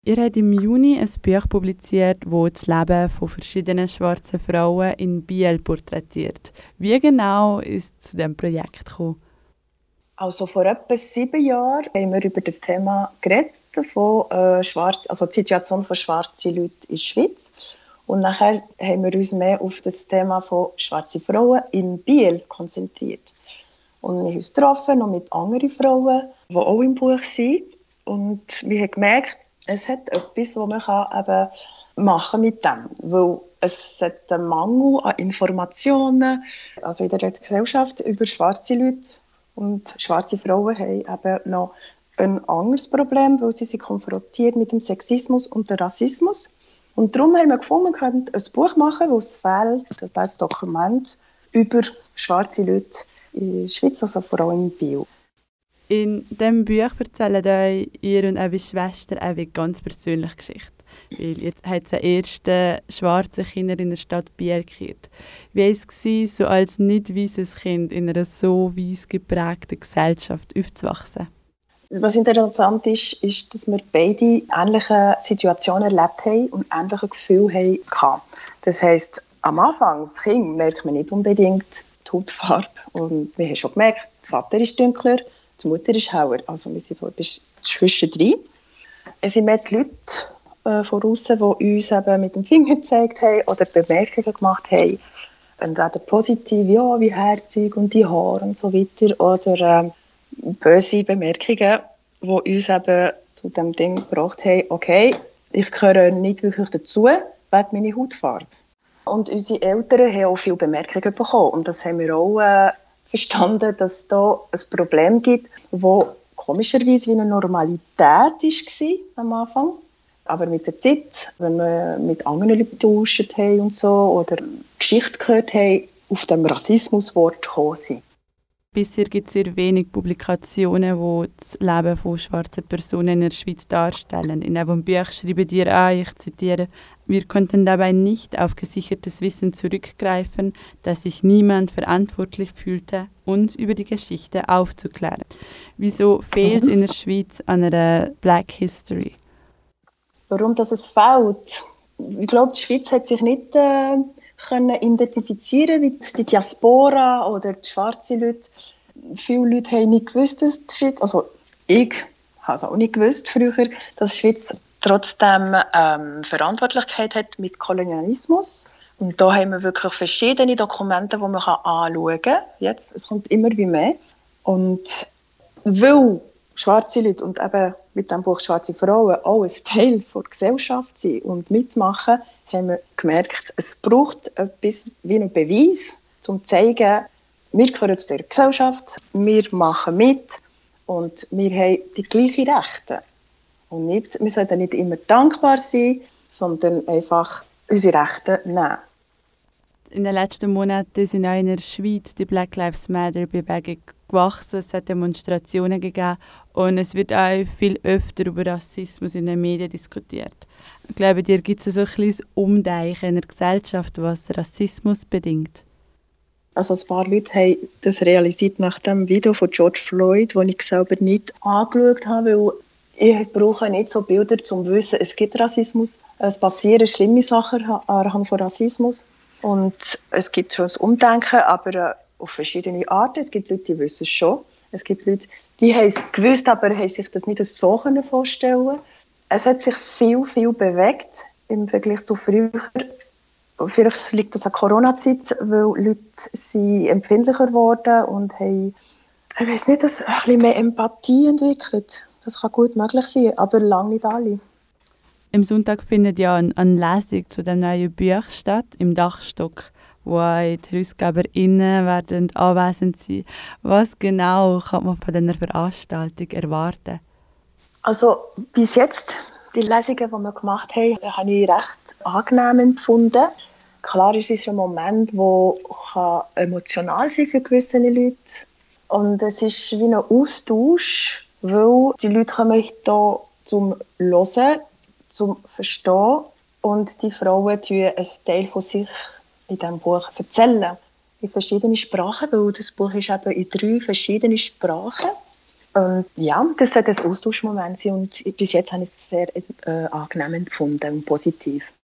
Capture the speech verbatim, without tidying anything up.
Ihr habt im Juni ein Buch publiziert, das das Leben von verschiedenen schwarzen Frauen in Biel porträtiert. Wie genau ist es zu diesem Projekt gekommen? Also vor etwa sieben Jahren haben wir über das Thema geredet, von, äh, schwarz, also die Situation von schwarzen Leuten in der Schweiz. Und nachher haben wir uns mehr auf das Thema von schwarzen Frauen in Biel konzentriert. Und wir haben uns getroffen, noch mit anderen Frauen, die auch im Buch sind. Und wir haben gemerkt, es hat etwas, das man kann eben machen mit dem. Weil es hat einen Mangel an Informationen, also in der Gesellschaft über schwarze Leute. Und schwarze Frauen haben eben noch ein anderes Problem, weil sie sich konfrontiert mit dem Sexismus und dem Rassismus. Und darum haben wir gefunden, wir könnten ein Buch machen, wo es fehlt, ein Dokument über schwarze Leute in der Schweiz, also vor allem in Biel. In diesem Buch erzählen euch ihr und eure Schwester eine ganz persönliche Geschichte. Weil ihr habt das erste schwarze Kinder in der Stadt Biel gekehrt. Wie war es, so als nicht weißes Kind in einer so weiß geprägten Gesellschaft aufzuwachsen? Was interessant ist, ist, dass wir beide ähnliche Situationen erlebt haben und ähnliche Gefühle hatten. Das heisst, am Anfang, als Kind, merkt man nicht unbedingt die Hautfarbe. Und wir haben schon gemerkt, der Vater ist dunkler, die Mutter ist heller. Also wir sind so etwas zwischendrin. Es sind mehr die Leute äh, von außen, die uns eben mit dem Finger gezeigt haben oder Bemerkungen gemacht haben. Entweder positiv, ja, wie herzig und die Haare und so weiter. Oder äh, böse Bemerkungen, die uns eben zu dem Ding gebracht haben, okay, ich gehöre nicht wirklich dazu, wegen meiner Hautfarbe. Und unsere Eltern haben auch viele Bemerkungen bekommen. Und das haben wir auch äh, verstanden, dass es da ein Problem gibt, das komischerweise wie eine Normalität war am Anfang. Aber mit der Zeit, wenn wir mit anderen Leuten getauscht haben und so, oder Geschichte gehört haben, auf dem Rassismuswort gekommen sind. Bisher gibt es sehr wenig Publikationen, die das Leben von schwarzen Personen in der Schweiz darstellen. In einem Buch schreiben die an, ich zitiere, wir konnten dabei nicht auf gesichertes Wissen zurückgreifen, dass sich niemand verantwortlich fühlte, uns über die Geschichte aufzuklären. Wieso fehlt es in der Schweiz an einer Black History? Warum das es fehlt? Ich glaube, die Schweiz hat sich nicht äh, können identifizieren wie die Diaspora oder die schwarzen Leute. Viele Leute haben nicht gewusst, dass die Schweiz, also ich habe es auch nicht gewusst früher, dass die Schweiz trotzdem ähm, Verantwortlichkeit hat mit Kolonialismus. Und da haben wir wirklich verschiedene Dokumente, die man anschauen kann. Jetzt, es kommt immer wie mehr. Und weil schwarze Leute und eben mit dem Buch «Schwarze Frauen» auch ein Teil der Gesellschaft sind und mitmachen, haben wir gemerkt, es braucht etwas wie einen Beweis, um zu zeigen, wir gehören zu dieser Gesellschaft, wir machen mit und wir haben die gleichen Rechte. Und nicht, wir sollten nicht immer dankbar sein, sondern einfach unsere Rechte nehmen. In den letzten Monaten sind auch in der Schweiz die Black Lives Matter-Bewegung gewachsen. Es hat Demonstrationen gegeben und es wird auch viel öfter über Rassismus in den Medien diskutiert. Ich glaube, dir gibt es so ein kleines Umdenken in der Gesellschaft, was Rassismus bedingt. Also ein paar Leute haben das realisiert nach dem Video von George Floyd, das ich selber nicht angeschaut habe, weil ich brauche nicht so Bilder, um zu wissen, es gibt Rassismus. Es passieren schlimme Sachen anhand von Rassismus. Und es gibt schon ein Umdenken, aber auf verschiedene Arten. Es gibt Leute, die wissen es schon. Es gibt Leute, die haben es gewusst, aber haben sich das nicht so vorstellen können. Es hat sich viel, viel bewegt im Vergleich zu früher. Vielleicht liegt das an der Corona-Zeit, weil Leute sind empfindlicher geworden und haben, ich weiss nicht, dass ein bisschen mehr Empathie entwickelt. Das kann gut möglich sein, aber lange nicht alle. Am Sonntag findet ja eine, eine Lesung zu dem neuen Buch statt, im Dachstock, wo die HerausgeberInnen werden anwesend sein. Was genau kann man von dieser Veranstaltung erwarten? Also bis jetzt, die Lesungen, die wir gemacht haben, habe ich recht angenehm empfunden. Klar ist es ein Moment, der emotional sein für gewisse Leute. Und es ist wie ein Austausch, weil die Leute kommen hier zum Hören, zum Verstehen. Und die Frauen erzählen einen Teil von sich in diesem Buch erzählen. In verschiedenen Sprachen, weil das Buch ist eben in drei verschiedenen Sprachen. Und ja, das sollte ein Austauschmoment sein und bis jetzt habe ich es sehr äh, angenehm empfunden und positiv.